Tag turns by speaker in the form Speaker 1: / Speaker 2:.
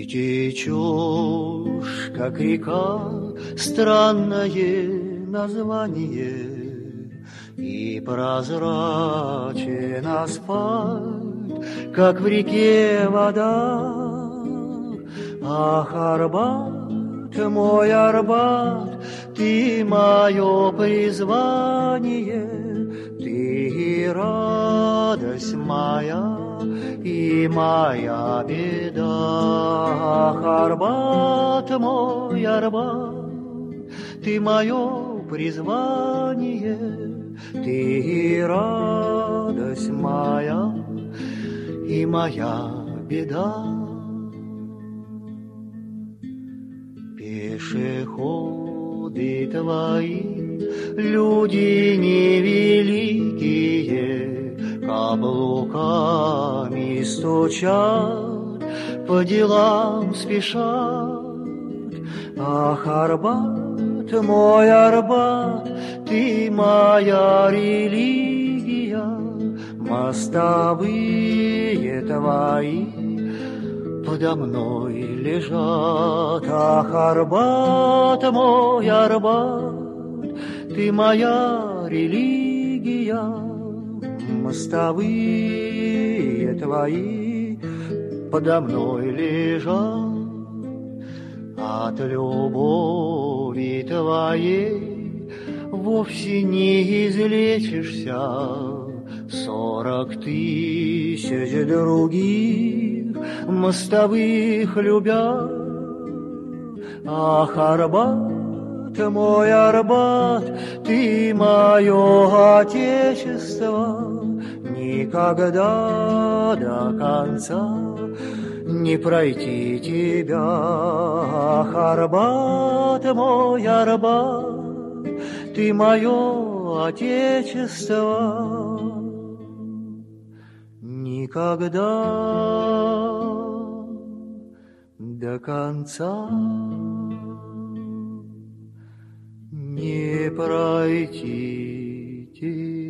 Speaker 1: течешь, как река, странное название, и прозрачен асфальт, как в реке вода. Ах, Арбат, мой Арбат, ты мое призвание, ты радость моя и моя беда. Ах, Арбат, мой Арбат, ты мое призвание, ты радость моя и моя беда. Пешеходы твои, люди невеликие, каблуками стучат, по делам спешат. Ах, Арбат, мой Арбат, ты моя религия, мостовые твои подо мной лежат. Ах, Арбат, мой Арбат, ты моя религия, мостовые твои подо мной лежат. От любови твоей вовсе не излечишься, 40 000 других мостовых любя. Ах, Арбат, мой Арбат, ты мое отечество, никогда до конца не пройти тебя. Ах, Арбат, мой Арбат, ты мое отечество, никогда до конца не пройти тебя.